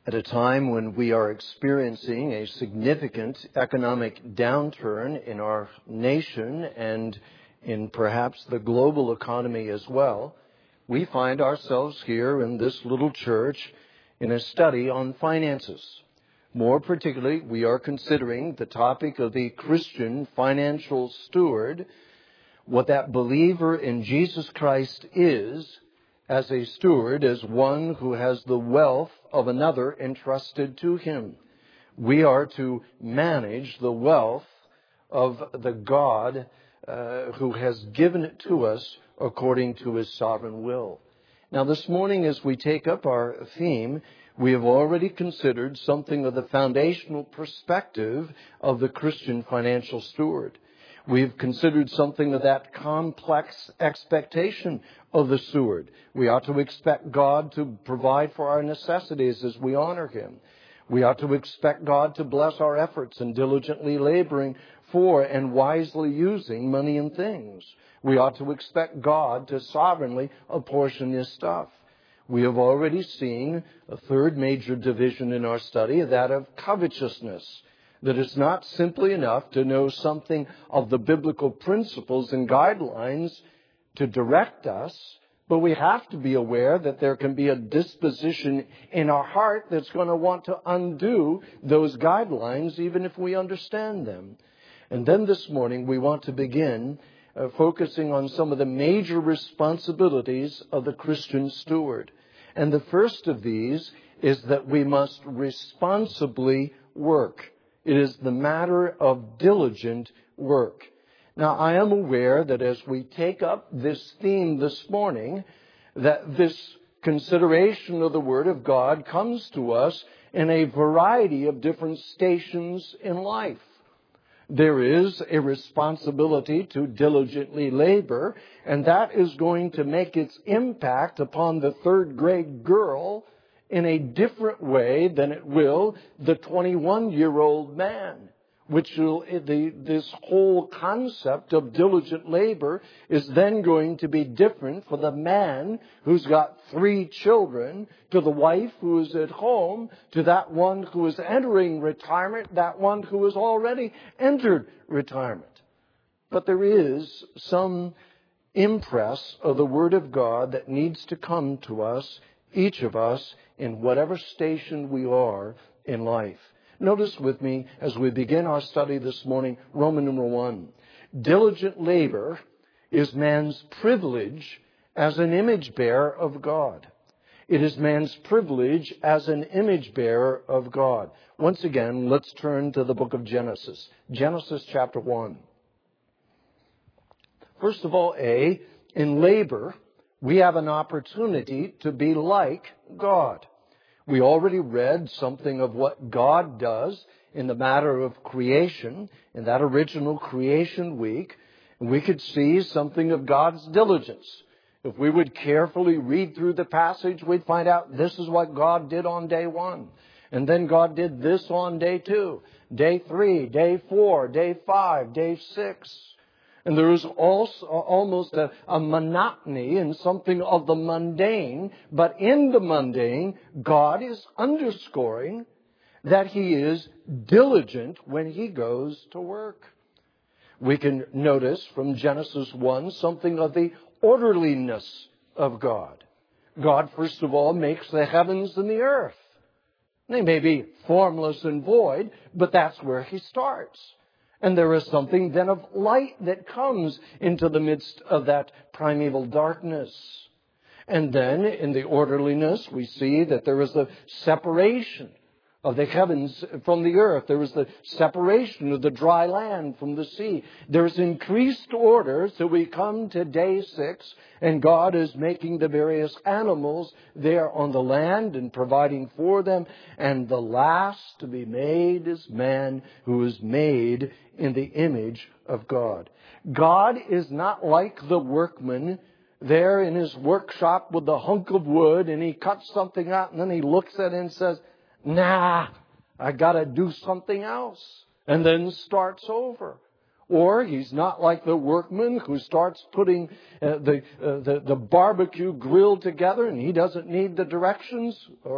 At a time when we are experiencing a significant economic downturn in our nation and in perhaps the global economy as well, we find ourselves here in this little church in a study on finances. More particularly, we are considering the topic of the Christian financial steward, what that believer in Jesus Christ is as a steward, as one who has the wealth of another entrusted to him. We are to manage the wealth of the God who has given it to us according to His sovereign will. Now, this morning, as we take up our theme, we have already considered something of the foundational perspective of the Christian financial steward. We've considered something of that complex expectation of the steward. We ought to expect God to provide for our necessities as we honor Him. We ought to expect God to bless our efforts in diligently laboring for and wisely using money and things. We ought to expect God to sovereignly apportion His stuff. We have already seen a third major division in our study, that of covetousness. That it's not simply enough to know something of the biblical principles and guidelines to direct us, but we have to be aware that there can be a disposition in our heart that's going to want to undo those guidelines even if we understand them. And then this morning we want to begin focusing on some of the major responsibilities of the Christian steward. And the first of these is that we must responsibly work. It is the matter of diligent work. Now, I am aware that as we take up this theme this morning, that this consideration of the Word of God comes to us in a variety of different stations in life. There is a responsibility to diligently labor, and that is going to make its impact upon the third grade girl in a different way than it will the 21-year-old man. This whole concept of diligent labor is then going to be different for the man who's got 3 children, to the wife who is at home, to that one who is entering retirement, that one who has already entered retirement. But there is some impress of the Word of God that needs to come to us, each of us, in whatever station we are in life. Notice with me as we begin our study this morning, Roman numeral 1. Diligent labor is man's privilege as an image bearer of God. It is man's privilege as an image bearer of God. Once again, let's turn to the book of Genesis. Genesis chapter 1. First of all, in labor, we have an opportunity to be like God. We already read something of what God does in the matter of creation, in that original creation week. And we could see something of God's diligence. If we would carefully read through the passage, we'd find out this is what God did on day 1. And then God did this on day 2, day 3, day 4, day 5, day 6. And there is also almost a monotony and something of the mundane. But in the mundane, God is underscoring that He is diligent when He goes to work. We can notice from Genesis 1 something of the orderliness of God. God, first of all, makes the heavens and the earth. They may be formless and void, but that's where He starts. And there is something then of light that comes into the midst of that primeval darkness. And then in the orderliness, we see that there is a separation of the heavens from the earth. There is the separation of the dry land from the sea. There's increased order, so we come to day 6, and God is making the various animals there on the land and providing for them. And the last to be made is man, who is made in the image of God. God is not like the workman there in his workshop with the hunk of wood, and he cuts something out and then he looks at it and says, "Nah, I got to do something else," and then starts over. Or he's not like the workman who starts putting the barbecue grill together and he doesn't need the directions or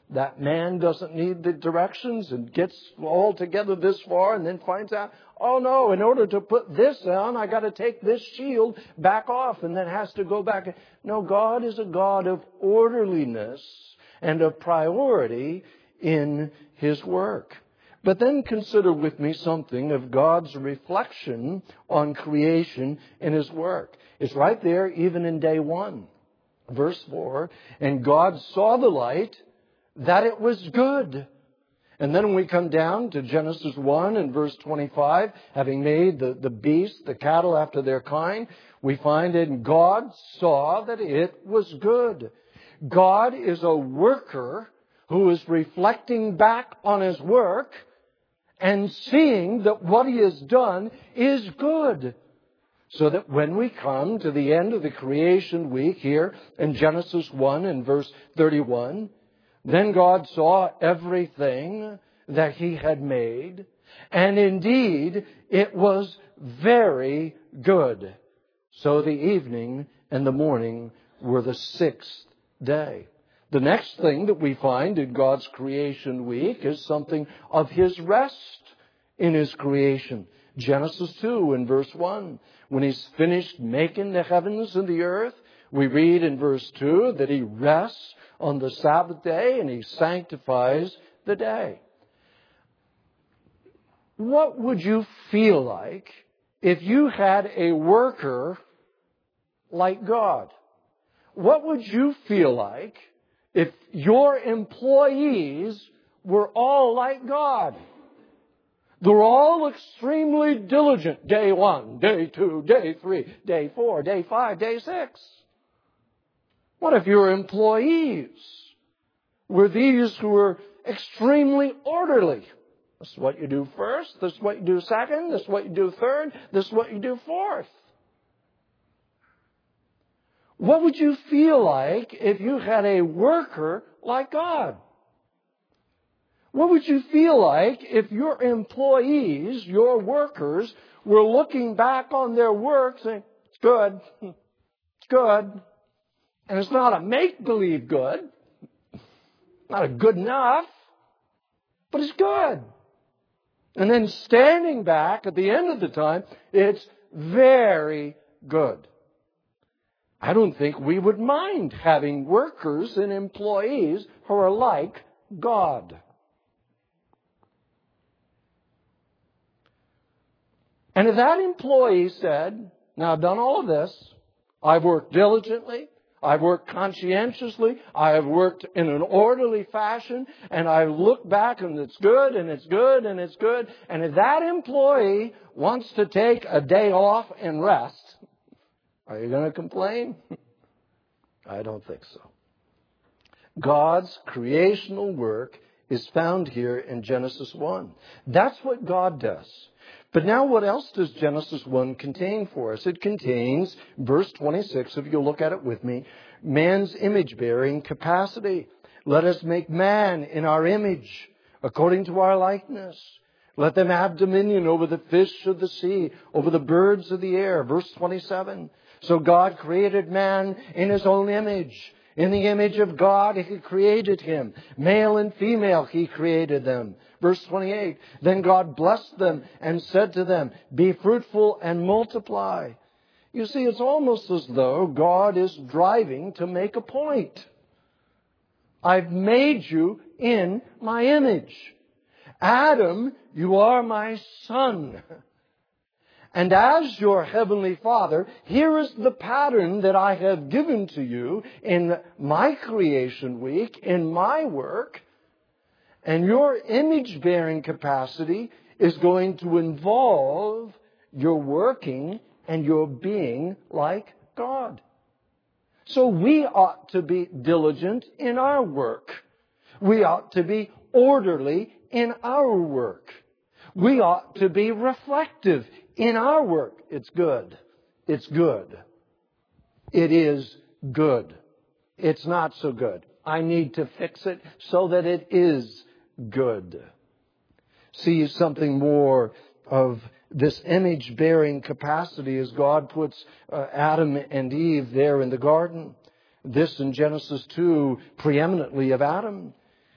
that man doesn't need the directions and gets all together this far and then finds out, oh no, in order to put this on, I got to take this shield back off and then has to go back. No, God is a God of orderliness and of priority in His work. But then consider with me something of God's reflection on creation in His work. It's right there even in day 1. Verse 4, and God saw the light, that it was good. And then when we come down to Genesis 1 and verse 25, having made the beasts, the cattle after their kind, we find that God saw that it was good. God is a worker who is reflecting back on His work and seeing that what He has done is good. So that when we come to the end of the creation week here in Genesis 1 and verse 31, then God saw everything that He had made, and indeed it was very good. So the evening and the morning were the 6th day. The next thing that we find in God's creation week is something of His rest in His creation. Genesis 2 and verse 1. When He's finished making the heavens and the earth, we read in verse 2 that He rests on the Sabbath day and He sanctifies the day. What would you feel like if you had a worker like God? What would you feel like if your employees were all like God? They're all extremely diligent. Day 1, day 2, day 3, day 4, day 5, day 6. What if your employees were these who were extremely orderly? This is what you do first. This is what you do second. This is what you do third. This is what you do fourth. What would you feel like if you had a worker like God? What would you feel like if your employees, your workers, were looking back on their work saying, it's good, it's good, and it's not a make-believe good, not a good enough, but it's good. And then standing back at the end of the time, it's very good. I don't think we would mind having workers and employees who are like God. And if that employee said, now I've done all of this, I've worked diligently, I've worked conscientiously, I have worked in an orderly fashion, and I look back and it's good, and it's good, and it's good, and if that employee wants to take a day off and rest, are you going to complain? I don't think so. God's creational work is found here in Genesis 1. That's what God does. But now what else does Genesis 1 contain for us? It contains, verse 26, if you'll look at it with me, man's image-bearing capacity. Let us make man in our image, according to our likeness. Let them have dominion over the fish of the sea, over the birds of the air. Verse 27. So God created man in His own image. In the image of God, He created him. Male and female, He created them. Verse 28, then God blessed them and said to them, be fruitful and multiply. You see, it's almost as though God is driving to make a point. I've made you in my image. Adam, you are my son. And as your heavenly Father, here is the pattern that I have given to you in my creation week, in my work. And your image-bearing capacity is going to involve your working and your being like God. So we ought to be diligent in our work. We ought to be orderly in our work. We ought to be reflective in our work. It's good. It's good. It is good. It's not so good. I need to fix it so that it is good. See something more of this image-bearing capacity as God puts Adam and Eve there in the garden. This in Genesis 2, preeminently of Adam.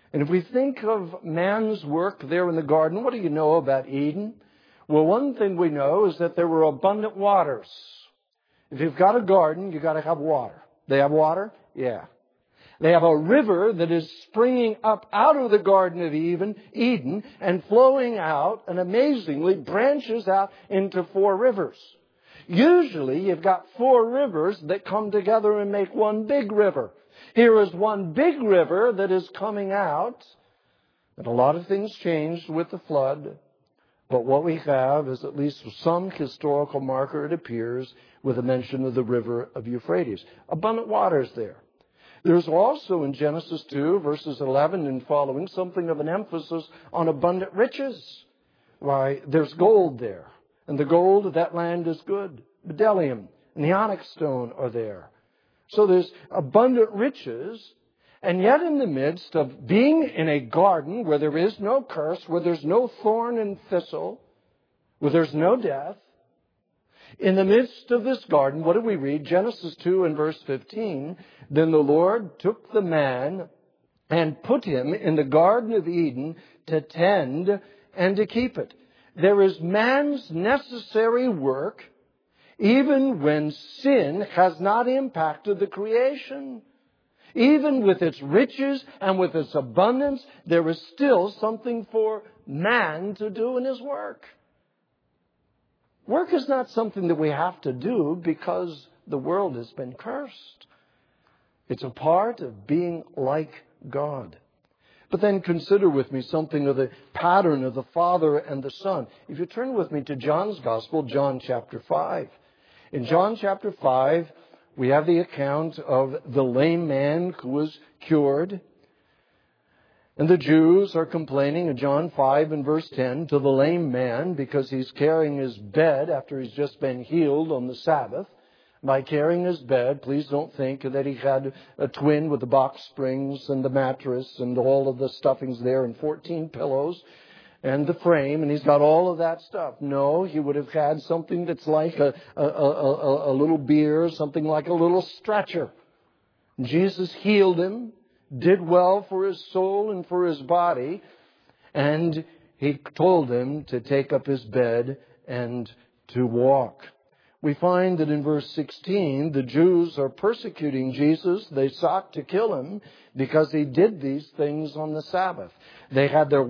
And if we think of man's work there in the garden, what do you know about Eden? Well, one thing we know is that there were abundant waters. If you've got a garden, you've got to have water. They have water? Yeah. They have a river that is springing up out of the Garden of Eden and flowing out and amazingly branches out into 4 rivers. Usually you've got 4 rivers that come together and make one big river. Here is one big river that is coming out. And a lot of things changed with the flood. But what we have is at least some historical marker, it appears, with a mention of the river of Euphrates. Abundant waters there. There's also in Genesis 2, verses 11 and following, something of an emphasis on abundant riches. Why, there's gold there. And the gold of that land is good. Bdellium and the onyx stone are there. So there's abundant riches. And yet in the midst of being in a garden where there is no curse, where there's no thorn and thistle, where there's no death, in the midst of this garden, what do we read? Genesis 2 and verse 15. Then the Lord took the man and put him in the Garden of Eden to tend and to keep it. There is man's necessary work even when sin has not impacted the creation. Even with its riches and with its abundance, there is still something for man to do in his work. Work is not something that we have to do because the world has been cursed. It's a part of being like God. But then consider with me something of the pattern of the Father and the Son. If you turn with me to John's Gospel, John chapter 5. In John chapter 5, we have the account of the lame man who was cured. And the Jews are complaining in John 5 and verse 10 to the lame man because he's carrying his bed after he's just been healed on the Sabbath. By carrying his bed, please don't think that he had a twin with the box springs and the mattress and all of the stuffings there and 14 pillows and the frame, and he's got all of that stuff. No, he would have had something that's like a little bier, something like a little stretcher. Jesus healed him, did well for his soul and for his body, and he told him to take up his bed and to walk. We find that in verse 16, the Jews are persecuting Jesus. They sought to kill him because he did these things on the Sabbath. They had their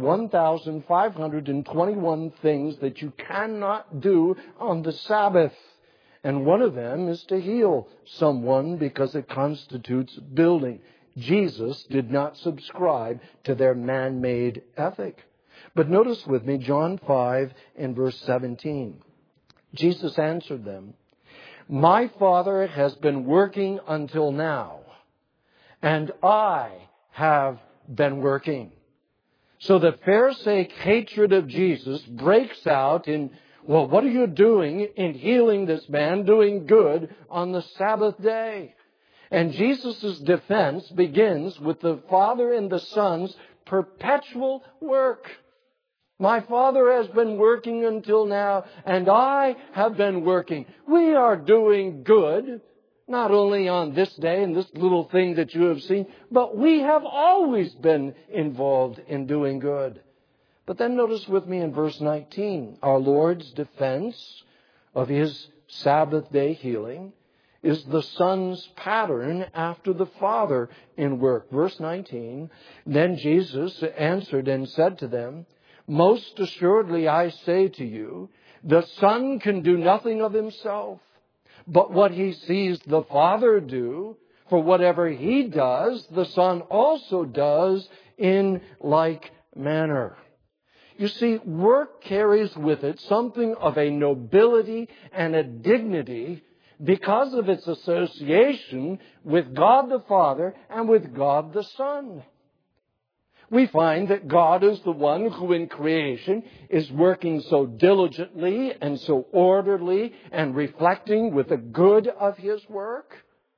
1,521 things that you cannot do on the Sabbath. And one of them is to heal someone because it constitutes building. Jesus did not subscribe to their man-made ethic. But notice with me John 5 and verse 17. Jesus answered them, "My Father has been working until now, and I have been working." So the Pharisaic hatred of Jesus breaks out in, well, what are you doing in healing this man, doing good on the Sabbath day? And Jesus' defense begins with the Father and the Son's perpetual work. My Father has been working until now, and I have been working. We are doing good, not only on this day and this little thing that you have seen, but we have always been involved in doing good. But then notice with me in verse 19, our Lord's defense of His Sabbath day healing is the Son's pattern after the Father in work. Verse 19, then Jesus answered and said to them, "Most assuredly I say to you, the Son can do nothing of Himself, but what He sees the Father do, for whatever He does, the Son also does in like manner." You see, work carries with it something of a nobility and a dignity because of its association with God the Father and with God the Son. We find that God is the one who in creation is working so diligently and so orderly and reflecting with the good of His work.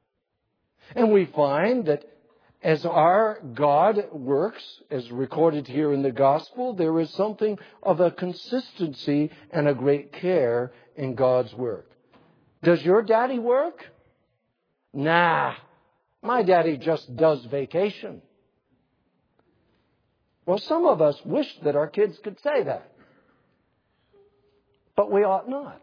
And we find that as our God works, as recorded here in the Gospel, there is something of a consistency and a great care in God's work. Does your daddy work? Nah, my daddy just does vacation. Well, some of us wish that our kids could say that. But we ought not.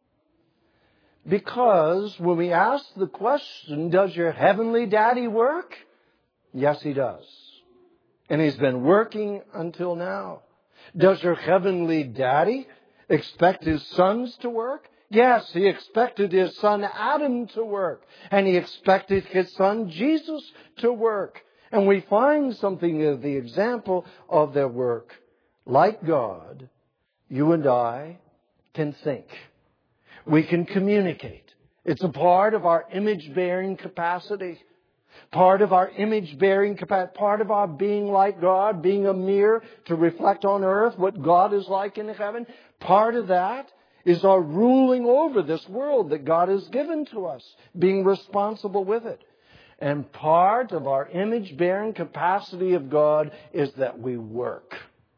Because when we ask the question, does your heavenly daddy work? Yes, he does. And he's been working until now. Does your heavenly daddy expect his sons to work? Yes, he expected his son Adam to work. And he expected his son Jesus to work. And we find something of the example of their work. Like God, you and I can think. We can communicate. It's a part of our image-bearing capacity. Part of our image-bearing capacity. Part of our being like God, being a mirror to reflect on earth what God is like in heaven. Part of that is our ruling over this world that God has given to us, being responsible with it. And part of our image-bearing capacity of God is that we work.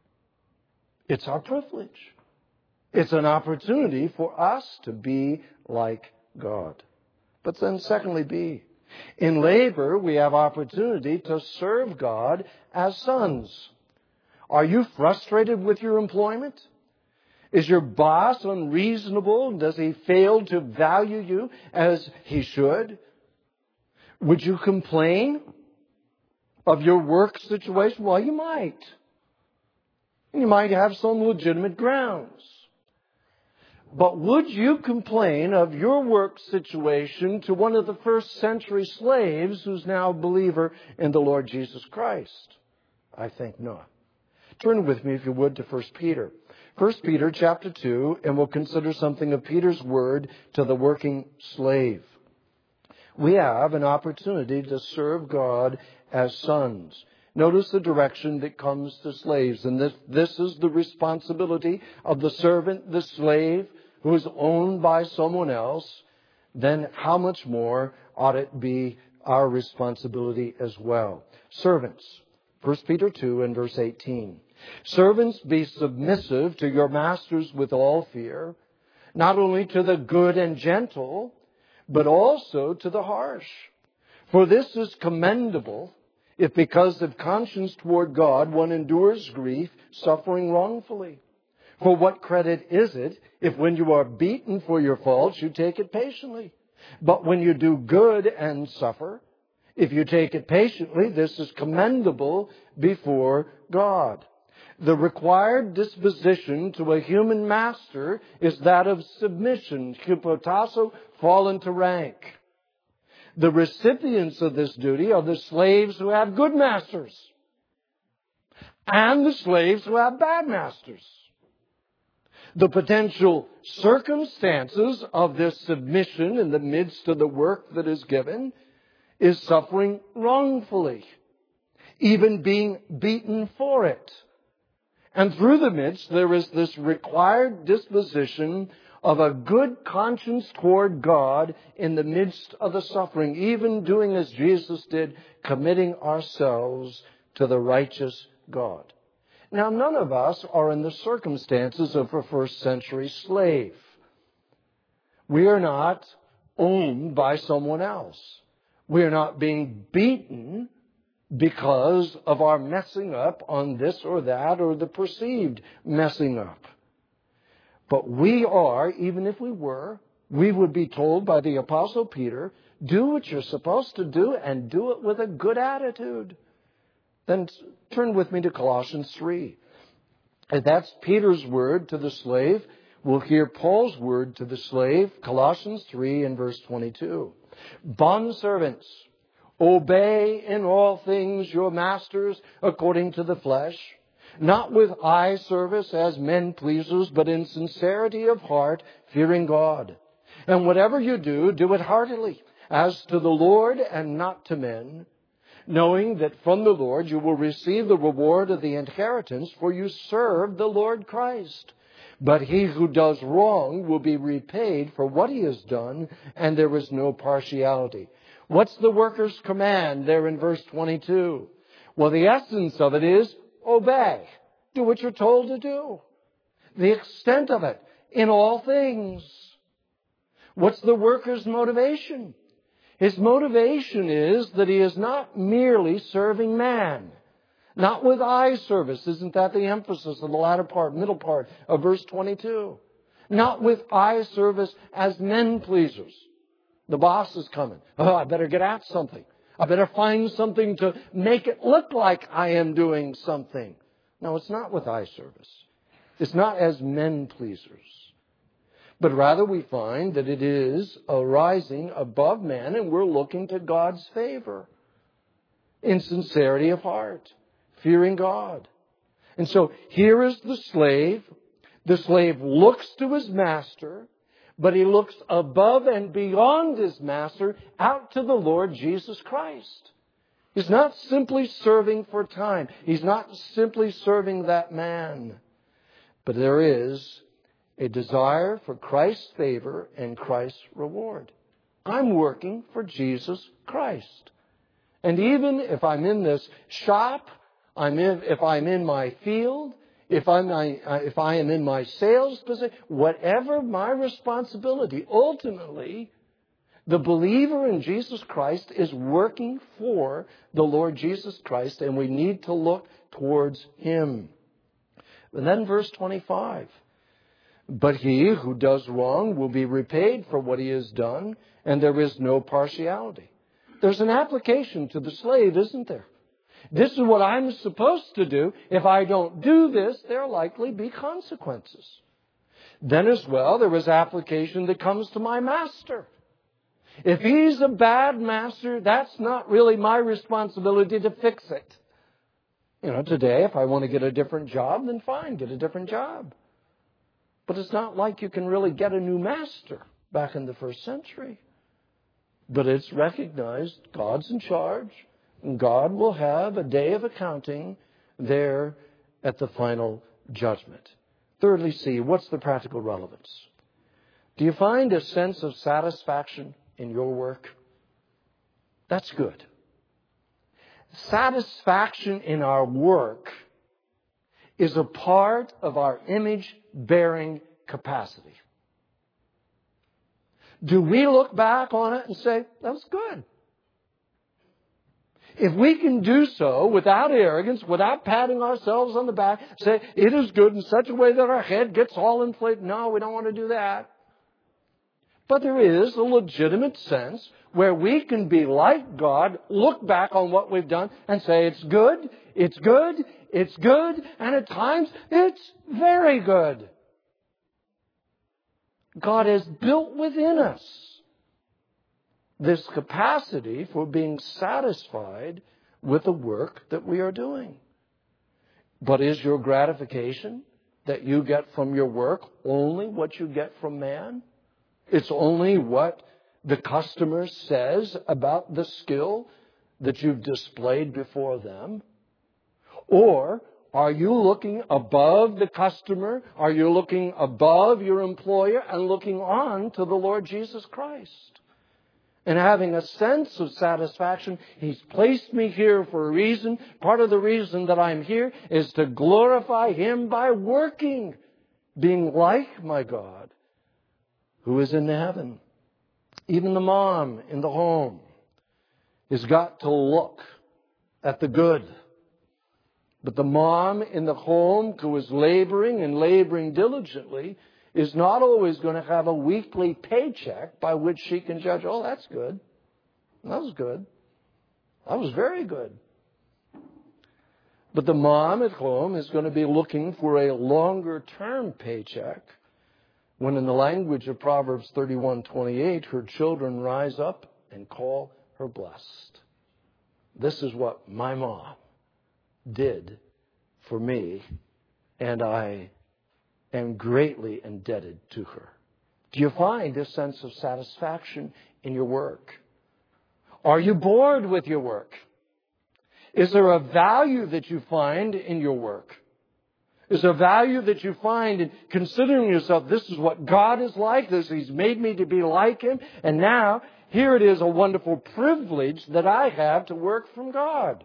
It's our privilege. It's an opportunity for us to be like God. But then secondly, B. In labor, we have opportunity to serve God as sons. Are you frustrated with your employment? Is your boss unreasonable? Does he fail to value you as he should? Would you complain of your work situation? Well, you might. You might have some legitimate grounds. But would you complain of your work situation to one of the first century slaves who's now a believer in the Lord Jesus Christ? I think not. Turn with me, if you would, to 1 Peter. 1 Peter chapter 2, and we'll consider something of Peter's word to the working slave. We have an opportunity to serve God as sons. Notice the direction that comes to slaves. And this is the responsibility of the servant, the slave, who is owned by someone else. Then how much more ought it be our responsibility as well? Servants, 1 Peter 2 and verse 18. Servants, be submissive to your masters with all fear, not only to the good and gentle, but also to the harsh. For this is commendable, if because of conscience toward God one endures grief, suffering wrongfully. For what credit is it if when you are beaten for your faults you take it patiently? But when you do good and suffer, if you take it patiently, this is commendable before God. The required disposition to a human master is that of submission, hypotasso, fall into rank. The recipients of this duty are the slaves who have good masters and the slaves who have bad masters. The potential circumstances of this submission in the midst of the work that is given is suffering wrongfully, even being beaten for it. And through the midst, there is this required disposition of a good conscience toward God in the midst of the suffering, even doing as Jesus did, committing ourselves to the righteous God. Now, none of us are in the circumstances of a first century slave. We are not owned by someone else. We are not being beaten because of our messing up on this or that or the perceived messing up. But we are, even if we were, we would be told by the Apostle Peter, do what you're supposed to do and do it with a good attitude. Then turn with me to Colossians 3. And that's Peter's word to the slave. We'll hear Paul's word to the slave, Colossians 3 and verse 22. Bondservants, obey in all things your masters according to the flesh, not with eye service as men pleasers, but in sincerity of heart, fearing God. And whatever you do, do it heartily, as to the Lord and not to men, knowing that from the Lord you will receive the reward of the inheritance, for you serve the Lord Christ. But he who does wrong will be repaid for what he has done, and there is no partiality. What's the worker's command there in verse 22? Well, the essence of it is obey. Do what you're told to do. The extent of it, in all things. What's the worker's motivation? His motivation is that he is not merely serving man. Not with eye service. Isn't that the emphasis of the latter part, middle part of verse 22? Not with eye service as men pleasers. The boss is coming. Oh, I better get at something. I better find something to make it look like I am doing something. No, it's not with eye service. It's not as men pleasers. But rather we find that it is arising above man, and we're looking to God's favor in sincerity of heart, fearing God. And so here is the slave. The slave looks to his master, but he looks above and beyond his master out to the Lord Jesus Christ. He's not simply serving for time. He's not simply serving that man. But there is a desire for Christ's favor and Christ's reward. I'm working for Jesus Christ. And even if I'm in this shop, if I'm in my field, if I am in my sales position, whatever my responsibility, ultimately, the believer in Jesus Christ is working for the Lord Jesus Christ, and we need to look towards Him. And then verse 25. But he who does wrong will be repaid for what he has done, and there is no partiality. There's an application to the slave, isn't there? This is what I'm supposed to do. If I don't do this, there'll likely be consequences. Then as well, there is application that comes to my master. If he's a bad master, that's not really my responsibility to fix it. Today, if I want to get a different job, then fine, get a different job. But it's not like you can really get a new master back in the first century. But it's recognized God's in charge, and God will have a day of accounting there at the final judgment. Thirdly, see, what's the practical relevance? Do you find a sense of satisfaction in your work? That's good. Satisfaction in our work is a part of our image-bearing capacity. Do we look back on it and say, that was good? If we can do so without arrogance, without patting ourselves on the back, say, it is good in such a way that our head gets all inflated. No, we don't want to do that. But there is a legitimate sense where we can be like God, look back on what we've done and say, it's good, it's good, it's good, and at times it's very good. God has built within us this capacity for being satisfied with the work that we are doing. But is your gratification that you get from your work only what you get from man? It's only what the customer says about the skill that you've displayed before them? Or are you looking above the customer? Are you looking above your employer and looking on to the Lord Jesus Christ? And having a sense of satisfaction, He's placed me here for a reason. Part of the reason that I'm here is to glorify Him by working, being like my God who is in heaven. Even the mom in the home has got to look at the good. But the mom in the home who is laboring and laboring diligently is not always going to have a weekly paycheck by which she can judge, oh, that's good. That was good. That was very good. But the mom at home is going to be looking for a longer-term paycheck when, in the language of Proverbs 31:28, her children rise up and call her blessed. This is what my mom did for me, and I am greatly indebted to her. Do you find this sense of satisfaction in your work? Are you bored with your work? Is there a value that you find in your work? Is there a value that you find in considering yourself, this is what God is like, He's made me to be like Him, and now here it is, a wonderful privilege that I have to work from God.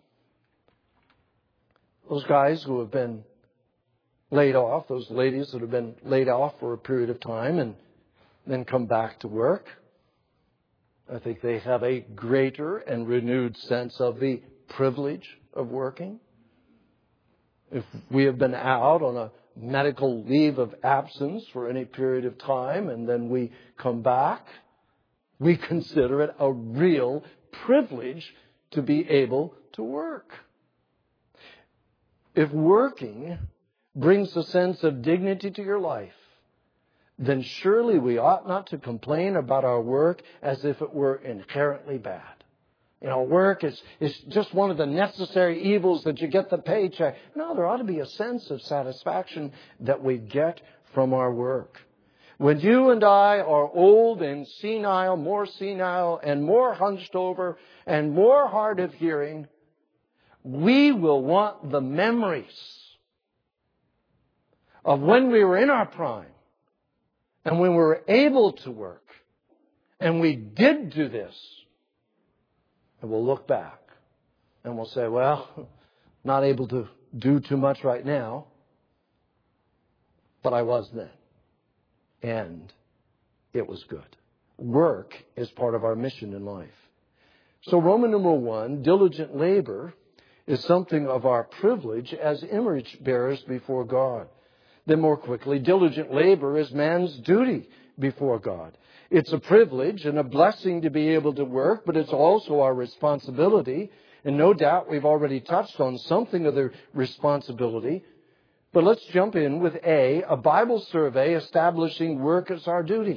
Those guys who have been laid off, those ladies that have been laid off for a period of time and then come back to work, I think they have a greater and renewed sense of the privilege of working. If we have been out on a medical leave of absence for any period of time and then we come back, we consider it a real privilege to be able to work. If working brings a sense of dignity to your life, then surely we ought not to complain about our work as if it were inherently bad. Work is just one of the necessary evils that you get the paycheck. No, there ought to be a sense of satisfaction that we get from our work. When you and I are old and senile, more senile and more hunched over and more hard of hearing, we will want the memories of when we were in our prime and when we were able to work and we did do this. And we'll look back and we'll say, well, not able to do too much right now, but I was then. And it was good. Work is part of our mission in life. So Roman numeral 1, diligent labor is something of our privilege as image bearers before God. Then more quickly, diligent labor is man's duty before God. It's a privilege and a blessing to be able to work, but it's also our responsibility. And no doubt we've already touched on something of the responsibility. But let's jump in with a Bible survey establishing work as our duty.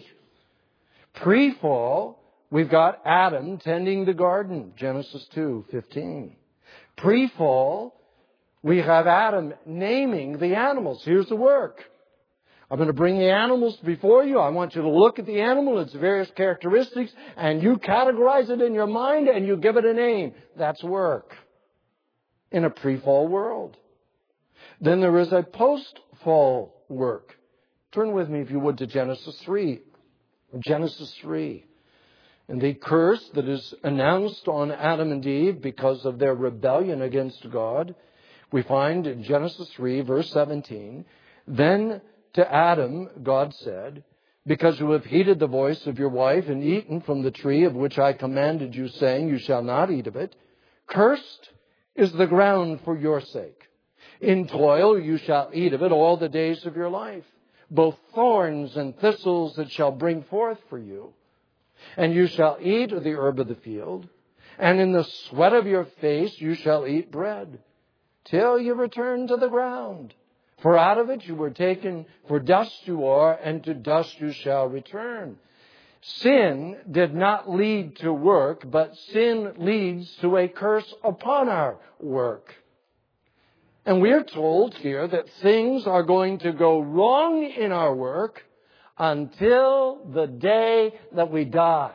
Pre-fall, we've got Adam tending the garden, Genesis 2:15. Pre-fall, we have Adam naming the animals. Here's the work. I'm going to bring the animals before you. I want you to look at the animal, its various characteristics, and you categorize it in your mind and you give it a name. That's work in a pre-fall world. Then there is a post-fall work. Turn with me, if you would, to Genesis 3. Genesis 3. And the curse that is announced on Adam and Eve because of their rebellion against God, we find in Genesis 3, verse 17, then to Adam, God said, because you have heeded the voice of your wife and eaten from the tree of which I commanded you, saying, you shall not eat of it, cursed is the ground for your sake. In toil you shall eat of it all the days of your life. Both thorns and thistles it shall bring forth for you. And you shall eat of the herb of the field. And in the sweat of your face you shall eat bread, till you return to the ground. For out of it you were taken, for dust you are, and to dust you shall return. Sin did not lead to work, but sin leads to a curse upon our work. And we are told here that things are going to go wrong in our work until the day that we die.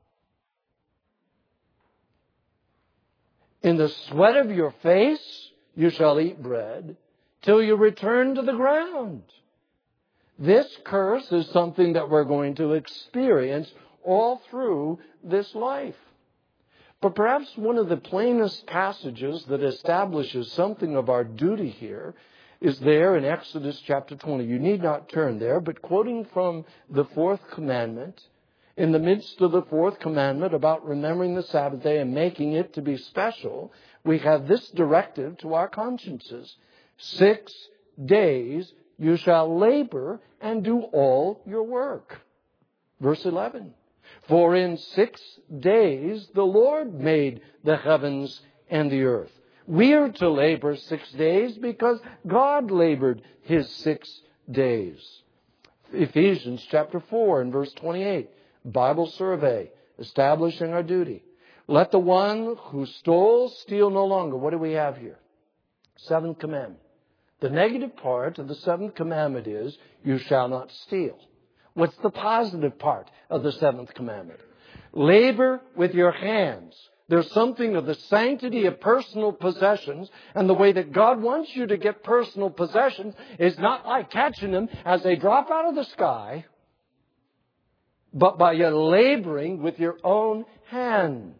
In the sweat of your face you shall eat bread, till you return to the ground. This curse is something that we're going to experience all through this life. But perhaps one of the plainest passages that establishes something of our duty here is there in Exodus chapter 20. You need not turn there, but quoting from the fourth commandment, in the midst of the fourth commandment about remembering the Sabbath day and making it to be special, we have this directive to our consciences. 6 days you shall labor and do all your work. Verse 11. For in 6 days the Lord made the heavens and the earth. We are to labor 6 days because God labored His 6 days. Ephesians chapter 4 and verse 28. Bible survey establishing our duty. Let the one who stole steal no longer. What do we have here? Seventh commandment. The negative part of the seventh commandment is, you shall not steal. What's the positive part of the seventh commandment? Labor with your hands. There's something of the sanctity of personal possessions, and the way that God wants you to get personal possessions is not by catching them as they drop out of the sky, but by your laboring with your own hands.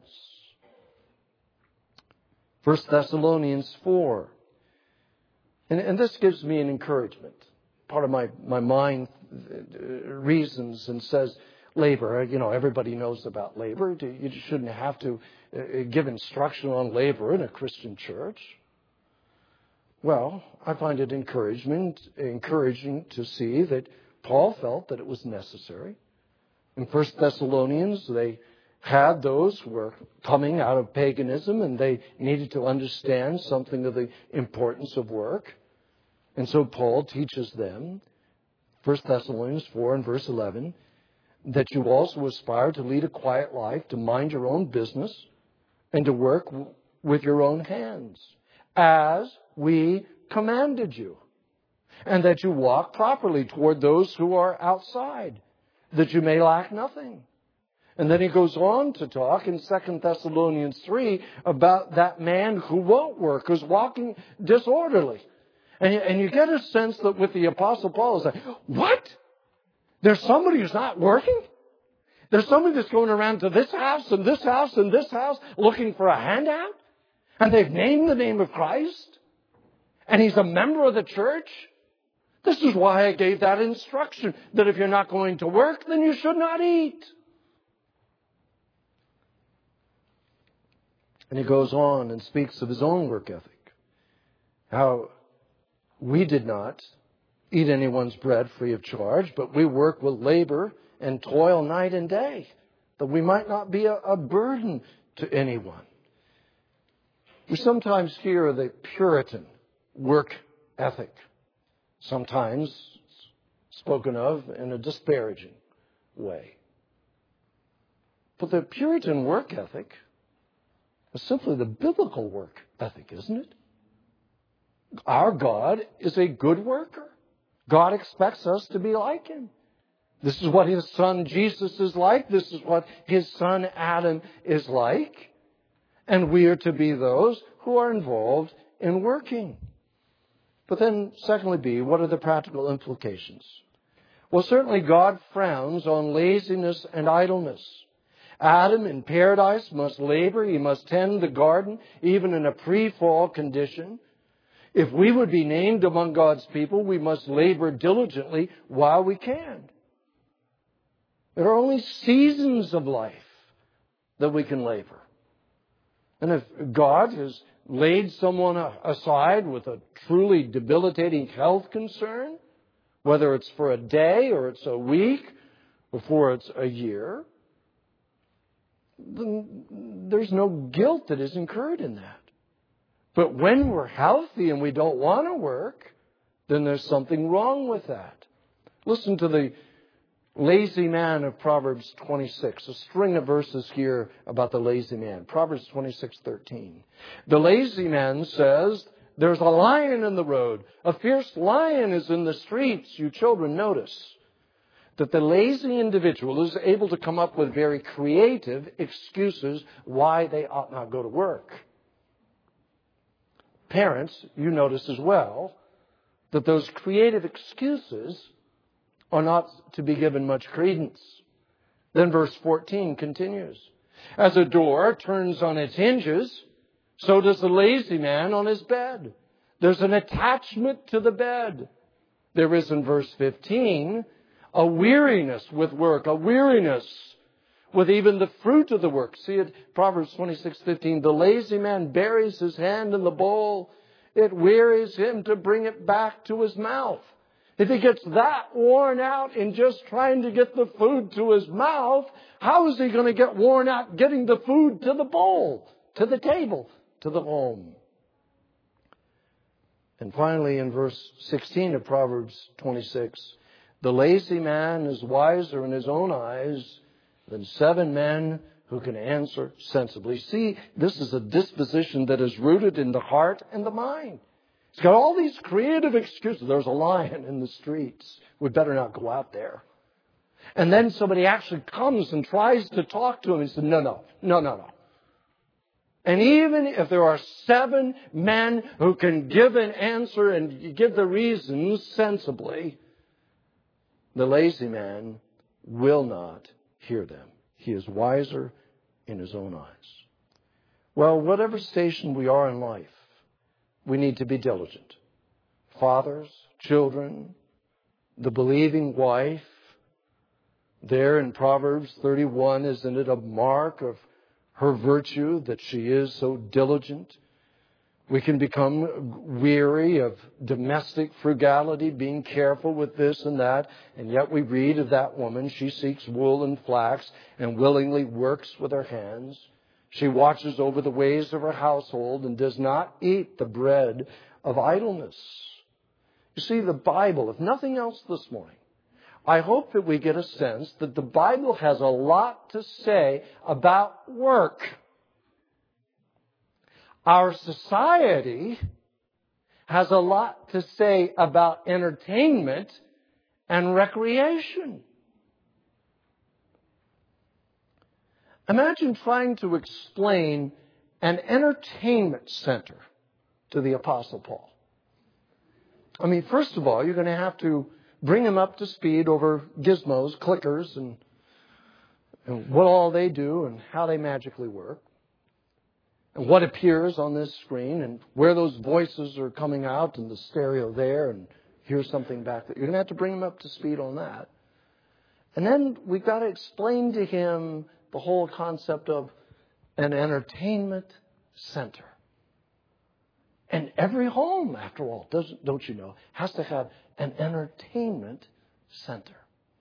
1 Thessalonians 4. And this gives me an encouragement. Part of my mind reasons and says, labor, everybody knows about labor. You shouldn't have to give instruction on labor in a Christian church. Well, I find it encouraging to see that Paul felt that it was necessary. In 1 Thessalonians, they had those who were coming out of paganism and they needed to understand something of the importance of work. And so Paul teaches them, 1 Thessalonians 4 and verse 11, that you also aspire to lead a quiet life, to mind your own business, and to work with your own hands, as we commanded you, and that you walk properly toward those who are outside, that you may lack nothing. And then he goes on to talk in 2 Thessalonians 3 about that man who won't work, who's walking disorderly. And you get a sense that with the Apostle Paul, it's like, what? There's somebody who's not working? There's somebody that's going around to this house and this house and this house looking for a handout? And they've named the name of Christ? And he's a member of the church? This is why I gave that instruction, that if you're not going to work, then you should not eat. And he goes on and speaks of his own work ethic. How we did not eat anyone's bread free of charge, but we work with labor and toil night and day, that we might not be a burden to anyone. We sometimes hear the Puritan work ethic, sometimes spoken of in a disparaging way. But the Puritan work ethic is simply the biblical work ethic, isn't it? Our God is a good worker. God expects us to be like Him. This is what His Son Jesus is like. This is what His son Adam is like. And we are to be those who are involved in working. But then, secondly, B, what are the practical implications? Well, certainly God frowns on laziness and idleness. Adam in paradise must labor. He must tend the garden, even in a pre-fall condition. If we would be named among God's people, we must labor diligently while we can. There are only seasons of life that we can labor. And if God has laid someone aside with a truly debilitating health concern, whether it's for a day or it's a week or for it's a year, then there's no guilt that is incurred in that. But when we're healthy and we don't want to work, then there's something wrong with that. Listen to the lazy man of Proverbs 26. A string of verses here about the lazy man. Proverbs 26:13. The lazy man says, there's a lion in the road. A fierce lion is in the streets. You children, notice that the lazy individual is able to come up with very creative excuses why they ought not go to work. Parents, you notice as well that those creative excuses are not to be given much credence. Then verse 14 continues. As a door turns on its hinges, so does the lazy man on his bed. There's an attachment to the bed. There is in verse 15 a weariness with work, a weariness with even the fruit of the work. See it, Proverbs 26:15. The lazy man buries his hand in the bowl. It wearies him to bring it back to his mouth. If he gets that worn out in just trying to get the food to his mouth, how is he going to get worn out getting the food to the bowl, to the table, to the home? And finally, in verse 16 of Proverbs 26, the lazy man is wiser in his own eyes than 7 men who can answer sensibly. See, this is a disposition that is rooted in the heart and the mind. He's got all these creative excuses. There's a lion in the streets. We better not go out there. And then somebody actually comes and tries to talk to him. He says, no. And even if there are 7 men who can give an answer and give the reasons sensibly, the lazy man will not hear them. He is wiser in his own eyes. Well, whatever station we are in life, we need to be diligent. Fathers, children, the believing wife. There in Proverbs 31, isn't it a mark of her virtue that she is so diligent? We can become weary of domestic frugality, being careful with this and that, and yet we read of that woman. She seeks wool and flax and willingly works with her hands. She watches over the ways of her household and does not eat the bread of idleness. You see, the Bible, if nothing else this morning, I hope that we get a sense that the Bible has a lot to say about work. Our society has a lot to say about entertainment and recreation. Imagine trying to explain an entertainment center to the Apostle Paul. I mean, first of all, you're going to have to bring him up to speed over gizmos, clickers, and what all they do and how they magically work. And what appears on this screen and where those voices are coming out and the stereo there and here's something back there. You're going to have to bring him up to speed on that. And then we've got to explain to him the whole concept of an entertainment center. And every home, after all, don't you know, has to have an entertainment center.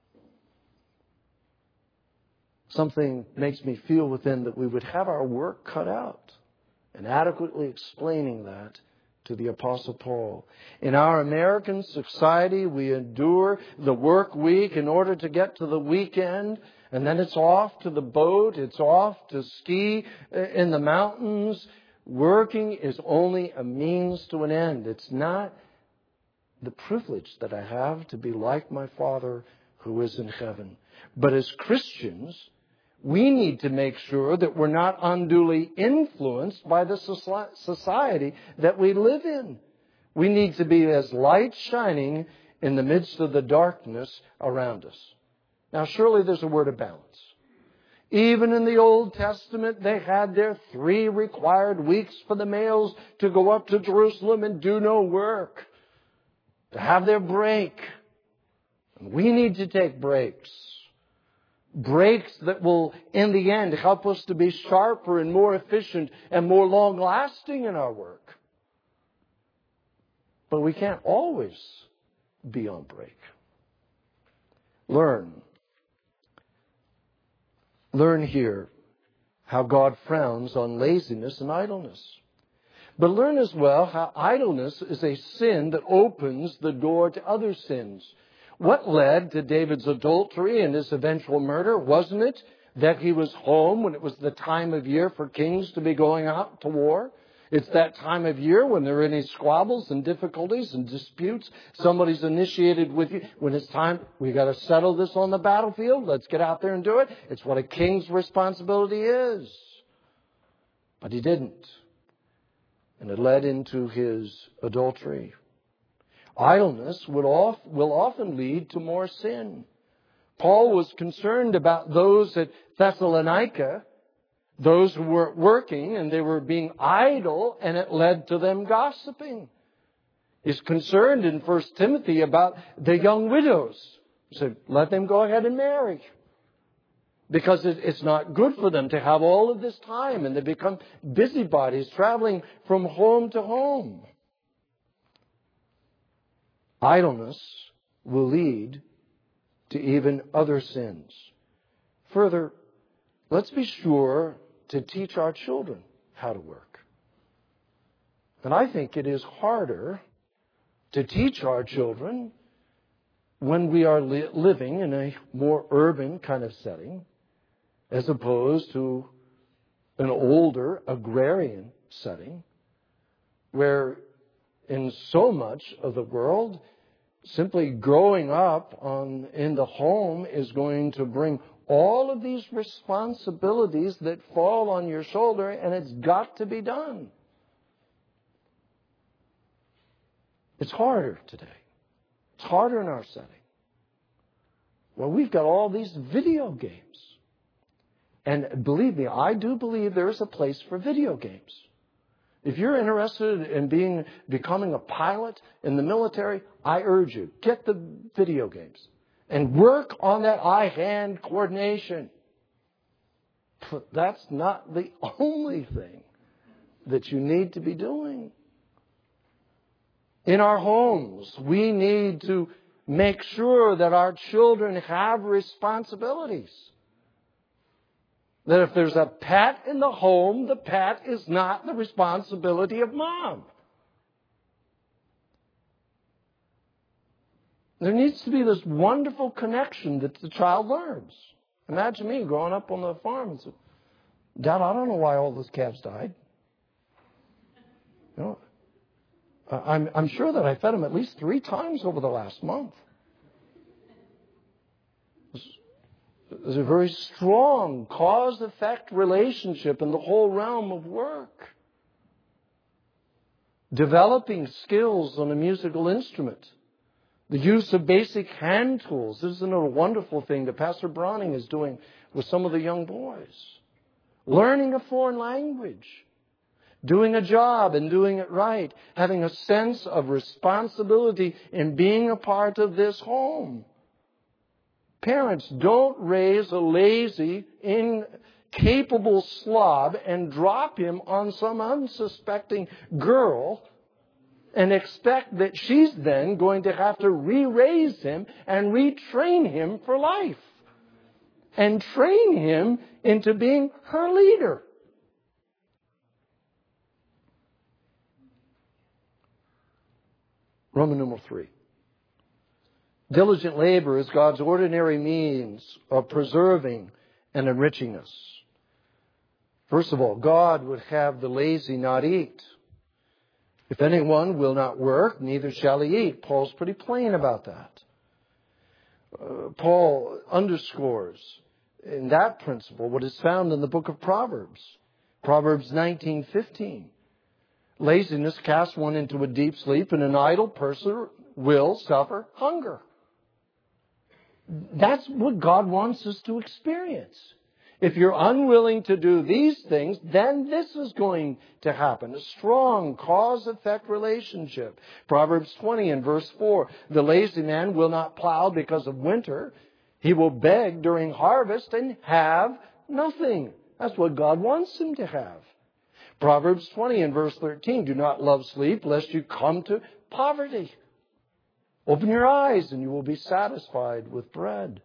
Something makes me feel within that we would have our work cut out and adequately explaining that to the Apostle Paul. In our American society, we endure the work week in order to get to the weekend, and then it's off to the boat, it's off to ski in the mountains. Working is only a means to an end. It's not the privilege that I have to be like my Father who is in heaven. But as Christians, we need to make sure that we're not unduly influenced by the society that we live in. We need to be as light shining in the midst of the darkness around us. Now, surely there's a word of balance. Even in the Old Testament, they had their 3 required weeks for the males to go up to Jerusalem and do no work, to have their break. And we need to take breaks. Breaks that will, in the end, help us to be sharper and more efficient and more long-lasting in our work. But we can't always be on break. Learn here how God frowns on laziness and idleness. But learn as well how idleness is a sin that opens the door to other sins. What led to David's adultery and his eventual murder? Wasn't it that he was home when it was the time of year for kings to be going out to war? It's that time of year when there are any squabbles and difficulties and disputes. Somebody's initiated with you. When it's time, we got to settle this on the battlefield. Let's get out there and do it. It's what a king's responsibility is. But he didn't. And it led into his adultery. Idleness will often lead to more sin. Paul was concerned about those at Thessalonica, those who were working and they were being idle, and it led to them gossiping. He's concerned in 1 Timothy about the young widows. He said, let them go ahead and marry. Because it's not good for them to have all of this time, and they become busybodies traveling from home to home. Idleness will lead to even other sins. Further, let's be sure to teach our children how to work. And I think it is harder to teach our children when we are living in a more urban kind of setting as opposed to an older agrarian setting where in so much of the world, simply growing up in the home is going to bring all of these responsibilities that fall on your shoulder, and it's got to be done. It's harder today. It's harder in our setting. Well, we've got all these video games. And believe me, I do believe there is a place for video games. If you're interested in becoming a pilot in the military, I urge you, get the video games and work on that eye-hand coordination. But that's not the only thing that you need to be doing. In our homes, we need to make sure that our children have responsibilities. That if there's a pet in the home, the pet is not the responsibility of mom. There needs to be this wonderful connection that the child learns. Imagine me growing up on the farm and saying, Dad, I don't know why all those calves died. You know, I'm sure that I fed them at least 3 times over the last month. There's a very strong cause-effect relationship in the whole realm of work. Developing skills on a musical instrument. The use of basic hand tools. Isn't it a wonderful thing that Pastor Browning is doing with some of the young boys? Learning a foreign language. Doing a job and doing it right. Having a sense of responsibility in being a part of this home. Parents, don't raise a lazy, incapable slob and drop him on some unsuspecting girl and expect that she's then going to have to re-raise him and retrain him for life. And train him into being her leader. Roman numeral 3. Diligent labor is God's ordinary means of preserving and enriching us. First of all, God would have the lazy not eat. If anyone will not work, neither shall he eat. Paul's pretty plain about that. Paul underscores in that principle what is found in the book of Proverbs. Proverbs 19:15. Laziness casts one into a deep sleep, and an idle person will suffer hunger. That's what God wants us to experience. If you're unwilling to do these things, then this is going to happen. A strong cause-effect relationship. Proverbs 20 and verse 4. The lazy man will not plow because of winter. He will beg during harvest and have nothing. That's what God wants him to have. Proverbs 20 and verse 13. Do not love sleep lest you come to poverty. Open your eyes and you will be satisfied with bread.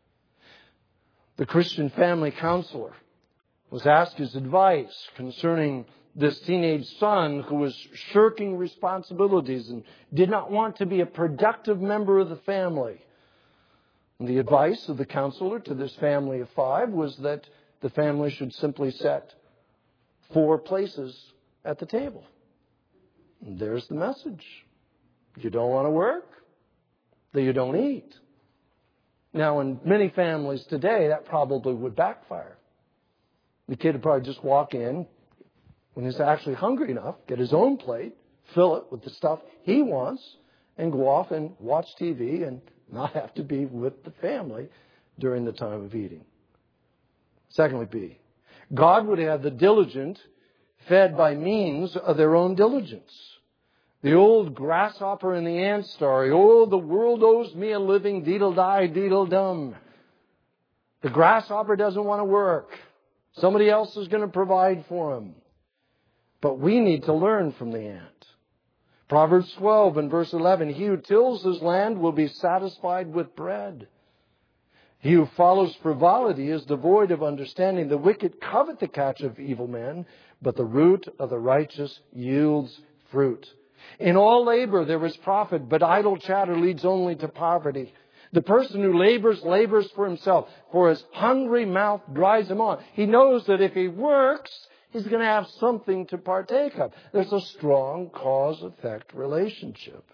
The Christian family counselor was asked his advice concerning this teenage son who was shirking responsibilities and did not want to be a productive member of the family. And the advice of the counselor to this family of 5 was that the family should simply set 4 places at the table. And there's the message. You don't want to work? Then you don't eat. Now, in many families today, that probably would backfire. The kid would probably just walk in when he's actually hungry enough, get his own plate, fill it with the stuff he wants, and go off and watch TV and not have to be with the family during the time of eating. Secondly, B, God would have the diligent fed by means of their own diligence. The old grasshopper and the ant story. Oh, the world owes me a living, deedle-die, deedle-dum. The grasshopper doesn't want to work. Somebody else is going to provide for him. But we need to learn from the ant. Proverbs 12 and verse 11. He who tills his land will be satisfied with bread. He who follows frivolity is devoid of understanding. The wicked covet the catch of evil men, but the root of the righteous yields fruit. In all labor there is profit, but idle chatter leads only to poverty. The person who labors for himself, for his hungry mouth drives him on. He knows that if he works, he's going to have something to partake of. There's a strong cause-effect relationship.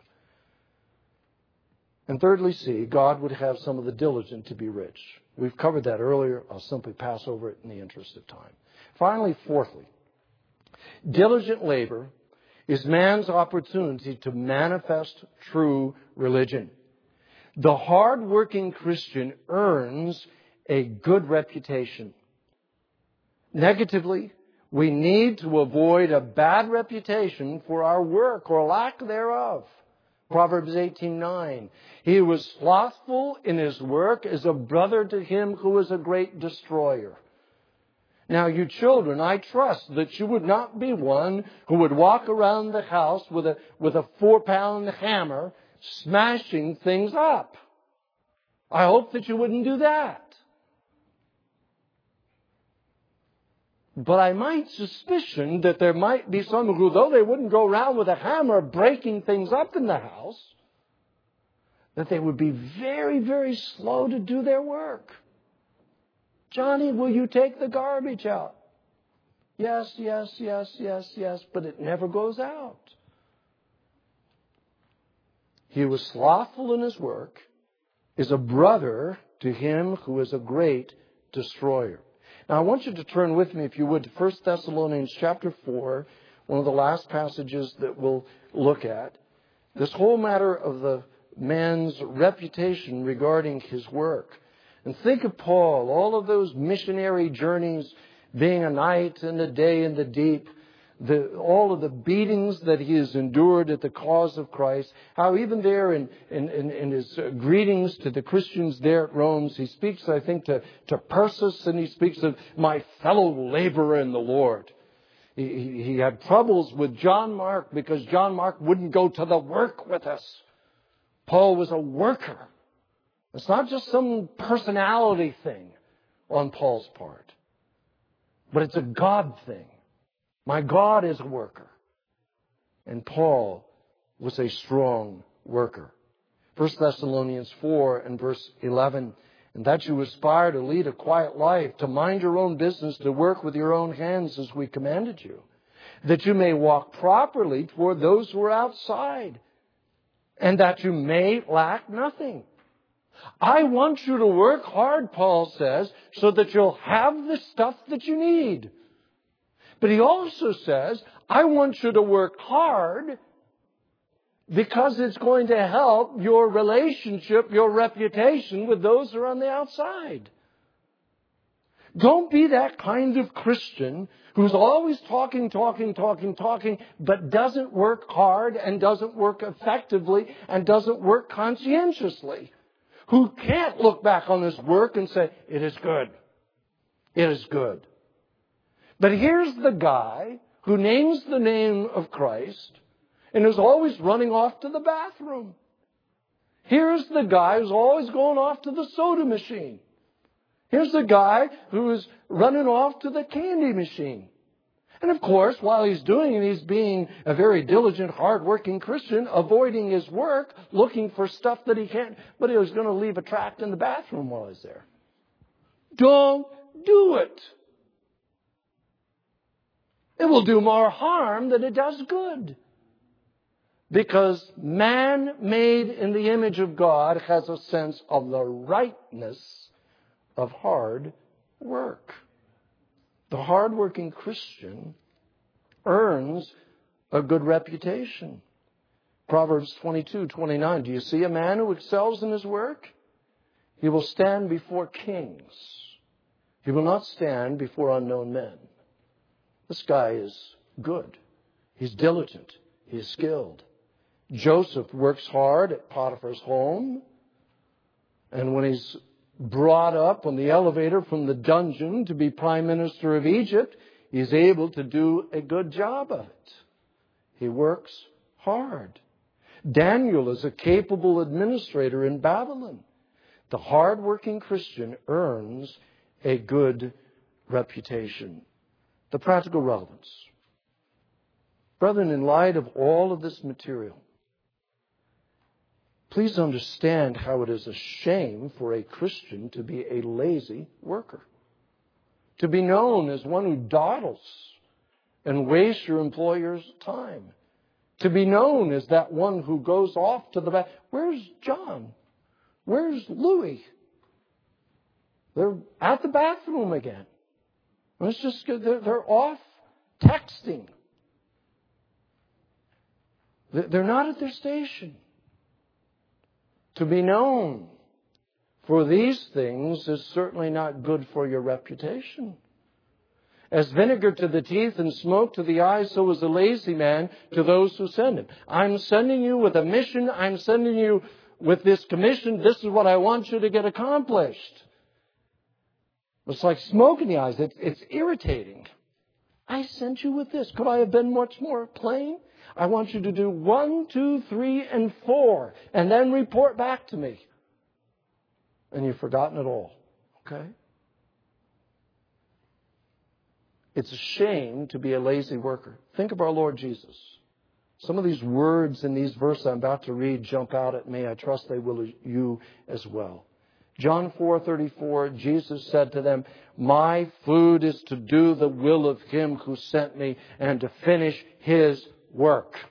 And thirdly, C, God would have some of the diligent to be rich. We've covered that earlier. I'll simply pass over it in the interest of time. Finally, fourthly, diligent labor is man's opportunity to manifest true religion. The hard-working Christian earns a good reputation. Negatively, we need to avoid a bad reputation for our work or lack thereof. Proverbs 18:9. He who is slothful in his work is a brother to him who is a great destroyer. Now, you children, I trust that you would not be one who would walk around the house with a 4-pound hammer smashing things up. I hope that you wouldn't do that. But I might suspicion that there might be some who, though they wouldn't go around with a hammer breaking things up in the house, that they would be very, very slow to do their work. Johnny, will you take the garbage out? Yes, yes, yes, yes, yes, but it never goes out. He who is slothful in his work is a brother to him who is a great destroyer. Now, I want you to turn with me, if you would, to 1 Thessalonians chapter 4, one of the last passages that we'll look at. This whole matter of the man's reputation regarding his work. And think of Paul, all of those missionary journeys, being a night and a day in the deep, all of the beatings that he has endured at the cause of Christ, how even there in his greetings to the Christians there at Rome, he speaks, I think, to Persis, and he speaks of my fellow laborer in the Lord. He had troubles with John Mark because John Mark wouldn't go to the work with us. Paul was a worker. It's not just some personality thing on Paul's part, but it's a God thing. My God is a worker. And Paul was a strong worker. 1 Thessalonians 4 and verse 11, and that you aspire to lead a quiet life, to mind your own business, to work with your own hands as we commanded you, that you may walk properly toward those who are outside, and that you may lack nothing. I want you to work hard, Paul says, so that you'll have the stuff that you need. But he also says, I want you to work hard because it's going to help your relationship, your reputation with those who are on the outside. Don't be that kind of Christian who's always talking, but doesn't work hard and doesn't work effectively and doesn't work conscientiously. Who can't look back on his work and say, it is good. It is good. But here's the guy who names the name of Christ and is always running off to the bathroom. Here's the guy who's always going off to the soda machine. Here's the guy who is running off to the candy machine. And of course, while he's doing it, he's being a very diligent, hard-working Christian, avoiding his work, looking for stuff that he can't, but he was going to leave a tract in the bathroom while he's there. Don't do it. It will do more harm than it does good. Because man made in the image of God has a sense of the rightness of hard work. The hard-working Christian earns a good reputation. Proverbs 22:29. Do you see a man who excels in his work? He will stand before kings. He will not stand before unknown men. This guy is good. He's diligent. He's skilled. Joseph works hard at Potiphar's home. And when he's brought up on the elevator from the dungeon to be Prime Minister of Egypt, he's able to do a good job of it. He works hard. Daniel is a capable administrator in Babylon. The hard-working Christian earns a good reputation. The practical relevance. Brethren, in light of all of this material, please understand how it is a shame for a Christian to be a lazy worker. To be known as one who dawdles and wastes your employer's time. To be known as that one who goes off to the back. Where's John? Where's Louis? They're at the bathroom again. They're off texting. They're not at their station. To be known for these things is certainly not good for your reputation. As vinegar to the teeth and smoke to the eyes, so is a lazy man to those who send him. I'm sending you with a mission. I'm sending you with this commission. This is what I want you to get accomplished. It's like smoke in the eyes. It's irritating. I sent you with this. Could I have been much more plain? I want you to do 1, 2, 3, and 4, and then report back to me. And you've forgotten it all. Okay? It's a shame to be a lazy worker. Think of our Lord Jesus. Some of these words in these verses I'm about to read jump out at me. I trust they will you as well. John 4:34, Jesus said to them, "My food is to do the will of Him who sent me and to finish His work."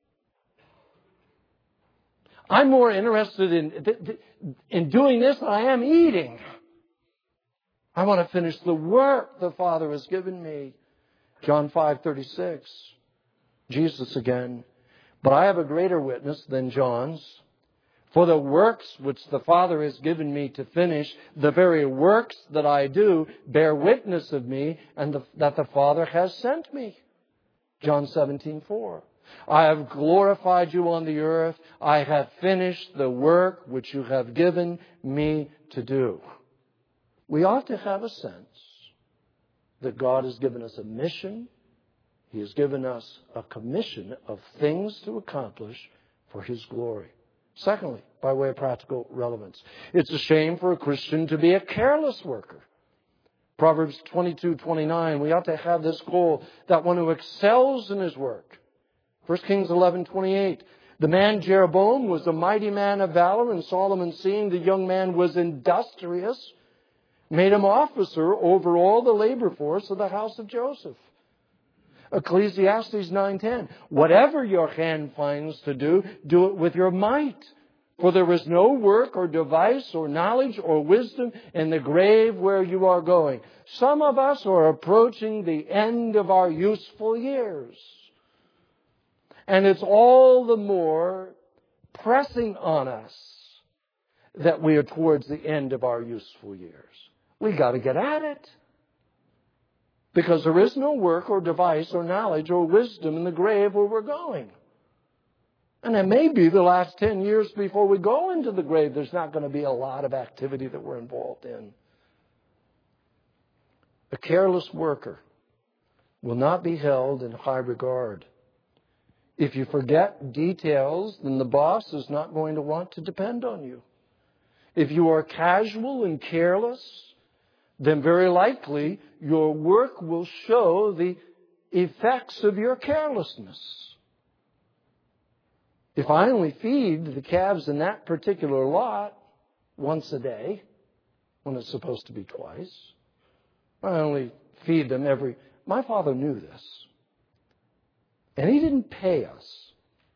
I'm more interested in doing this than I am eating. I want to finish the work the Father has given me. John 5:36, Jesus again, "But I have a greater witness than John's. For the works which the Father has given me to finish, the very works that I do, bear witness of me and that the Father has sent me." John 17:4. "I have glorified you on the earth. I have finished the work which you have given me to do." We ought to have a sense that God has given us a mission. He has given us a commission of things to accomplish for His glory. Secondly, by way of practical relevance, it's a shame for a Christian to be a careless worker. Proverbs 22:29, we ought to have this goal, that one who excels in his work. 1 Kings 11:28, the man Jeroboam was a mighty man of valor, and Solomon, seeing the young man was industrious, made him officer over all the labor force of the house of Joseph. Ecclesiastes 9:10, whatever your hand finds to do, do it with your might. For there is no work or device or knowledge or wisdom in the grave where you are going. Some of us are approaching the end of our useful years. And it's all the more pressing on us that we are towards the end of our useful years. We got to get at it. Because there is no work or device or knowledge or wisdom in the grave where we're going. And it may be the last 10 years before we go into the grave, there's not going to be a lot of activity that we're involved in. A careless worker will not be held in high regard. If you forget details, then the boss is not going to want to depend on you. If you are casual and careless, then very likely your work will show the effects of your carelessness. If I only feed the calves in that particular lot once a day, when it's supposed to be twice, I only feed them My father knew this. And he didn't pay us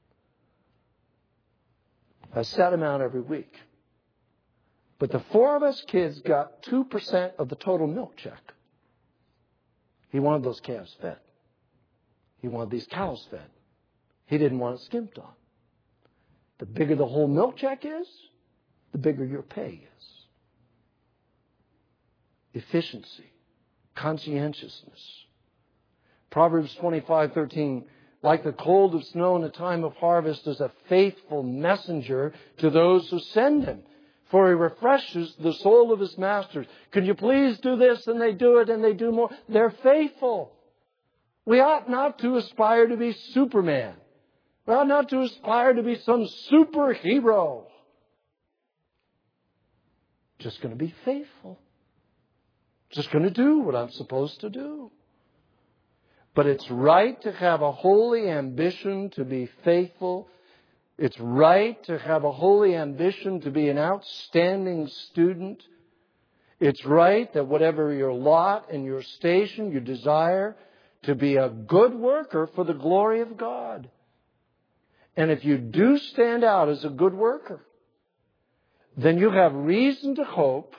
a set amount every week. But the 4 of us kids got 2% of the total milk check. He wanted those calves fed. He wanted these cows fed. He didn't want it skimped on. The bigger the whole milk check is, the bigger your pay is. Efficiency, conscientiousness. Proverbs 25:13, like the cold of snow in the time of harvest is a faithful messenger to those who send him. For he refreshes the soul of his masters. Could you please do this? And they do it and they do more. They're faithful. We ought not to aspire to be Superman. We ought not to aspire to be some superhero. Just going to be faithful. Just going to do what I'm supposed to do. But it's right to have a holy ambition to be faithful. It's right to have a holy ambition to be an outstanding student. It's right that whatever your lot and your station, you desire to be a good worker for the glory of God. And if you do stand out as a good worker, then you have reason to hope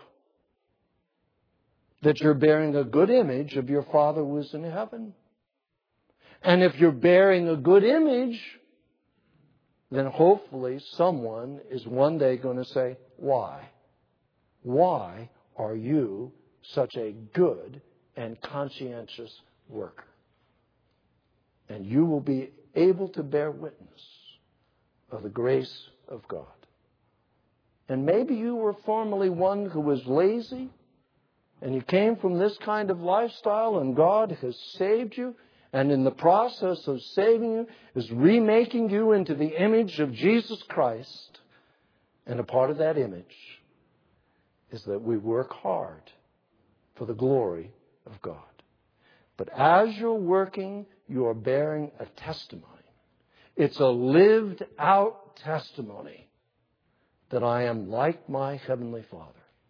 that you're bearing a good image of your Father who is in heaven. And if you're bearing a good image, then hopefully someone is one day going to say, why? Why are you such a good and conscientious worker? And you will be able to bear witness of the grace of God. And maybe you were formerly one who was lazy, And you came from this kind of lifestyle, and God has saved you. And in the process of saving you is remaking you into the image of Jesus Christ. And a part of that image is that we work hard for the glory of God. But as you're working, you are bearing a testimony. It's a lived out testimony that I am like my Heavenly Father.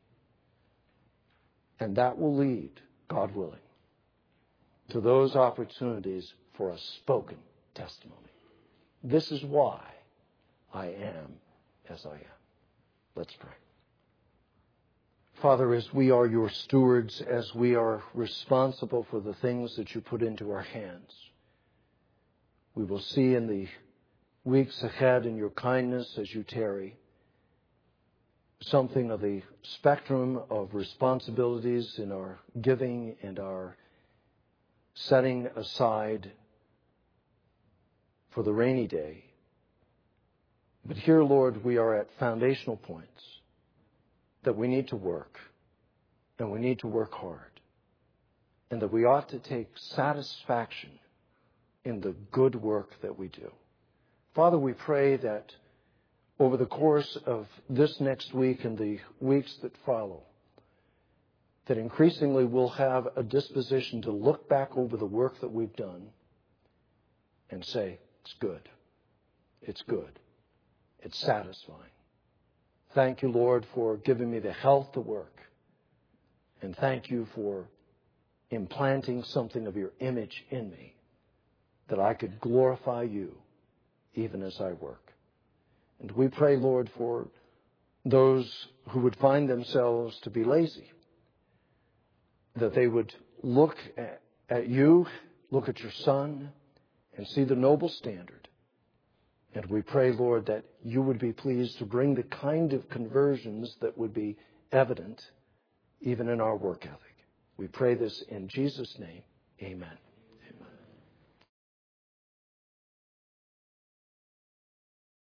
And that will lead, God willing, to those opportunities for a spoken testimony. This is why I am as I am. Let's pray. Father, as we are your stewards, as we are responsible for the things that you put into our hands, we will see in the weeks ahead in your kindness as you tarry something of the spectrum of responsibilities in our giving and our setting aside for the rainy day. But here, Lord, we are at foundational points that we need to work, and we need to work hard, and that we ought to take satisfaction in the good work that we do. Father, we pray that over the course of this next week and the weeks that follow, that increasingly we'll have a disposition to look back over the work that we've done and say, it's good, it's good, it's satisfying. Thank you, Lord, for giving me the health to work. And thank you for implanting something of your image in me that I could glorify you even as I work. And we pray, Lord, for those who would find themselves to be lazy, that they would look at you, look at your Son, and see the noble standard. And we pray, Lord, that you would be pleased to bring the kind of conversions that would be evident even in our work ethic. We pray this in Jesus' name. Amen.